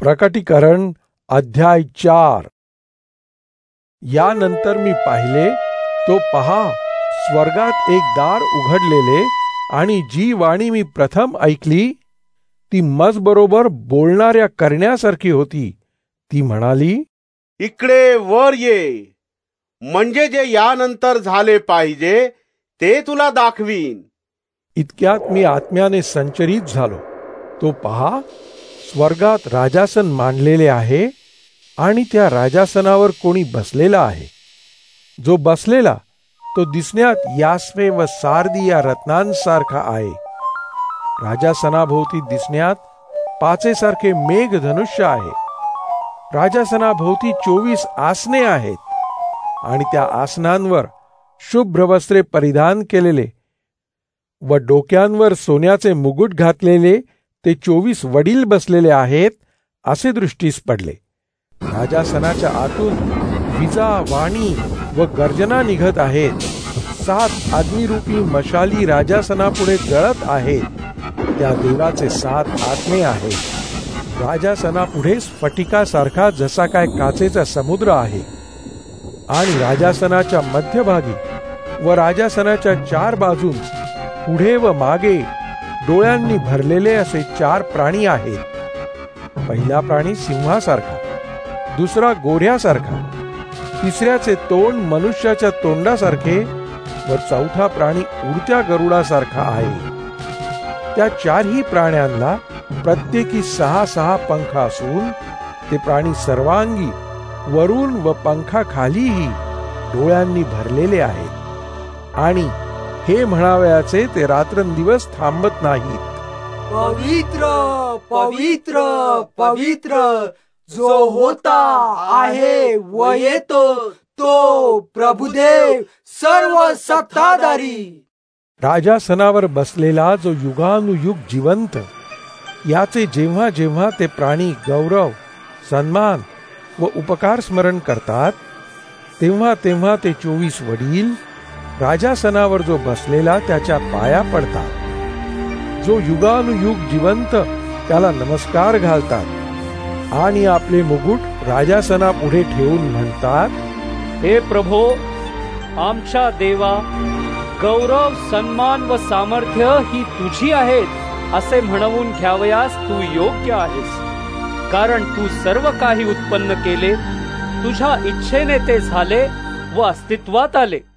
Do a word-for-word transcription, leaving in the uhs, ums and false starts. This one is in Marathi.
प्रकटीकरण अध्याय चार. यानंतर मी पाहिले, तो पहा, स्वर्गात एक दार उघडलेले, आणि जी वाणी मी प्रथम ऐकली ती मजबरोबर बोलणाऱ्या करण्यासारखी होती. ती म्हणाली, इकडे वर ये, म्हणजे जे यानंतर झाले पाहिजे ते तुला दाखवीन. इतक्यात मी आत्म्याने संचरित झालो. तो पहा, स्वर्गात राजासन मांडलेले आहे, आणि त्या राजासनावर कोणी बसलेला आहे. जो बसलेला तो दिसण्यात यास्पे व सारदी या रत्नांसारखा आहे. राजासनाभोवती दिसण्यात पाचेसारखे मेघ धनुष्य आहे. राजासनाभोवती चोवीस आसने आहेत, आणि त्या आसनांवर शुभ्र वस्त्रे परिधान केलेले व डोक्यांवर सोन्याचे मुकुट घातलेले ते चोवीस वडील बसलेले आहेत, असे दृष्टीस पडले. राजासनाच्या आतून विजा, वाणी व गर्जना निघत आहेत. सात अग्निरूपी मशाली राजासनापुढे जळत आहेत. त्या देवाचे सात आत्मे आहेत. राजासनापुढे स्फटिकासारखा जसा काय काचेचा समुद्र आहे, आणि राजासनाच्या मध्यभागी व राजासनाच्या चार बाजून पुढे व मागे डोळ्यांनी भरलेले असे चार प्राणी आहेत. पहिला प्राणी सिंहासारखा, दुसरा गोऱ्यासारखा, तिसऱ्याचे तोंड मनुष्याच्या तोंडासारखे व चौथा प्राणी उडत्या गरुडासारखा आहे. त्या चारही प्राण्यांना प्रत्येकी सहा सहा पंख असून ते प्राणी सर्वांगी वरून व पंखाखालीही डोळ्यांनी भरलेले आहेत, आणि हे म्हणावयाचे ते रात्रंदिवस थांबत नाहीत, पवित्र पवित्र पवित्र जो होता आहे व येतो तो प्रभुदेव सर्व सत्ताधारी. राजासनावर बसलेला जो युगानुयुग जिवंत, याचे जेव्हा जेव्हा ते प्राणी गौरव, सन्मान व उपकार स्मरण करतात, तेव्हा तेव्हा ते चोवीस वडील राजासनावर जो बसलेला त्याच्या पाया पडतात. जो युगानुयुग जिवंत त्याला नमस्कार घालतात, आणि आपले मुकुट राजासनापुढे ठेवून म्हणतात, हे प्रभो, आमच्या देवा, गौरव, सन्मान व सामर्थ्य ही तुझी आहेत असे म्हणवून घ्यावयास तू योग्य आहेस. कारण तू सर्व काही उत्पन्न केले, तुझ्या इच्छेने ते झाले व अस्तित्वात आले.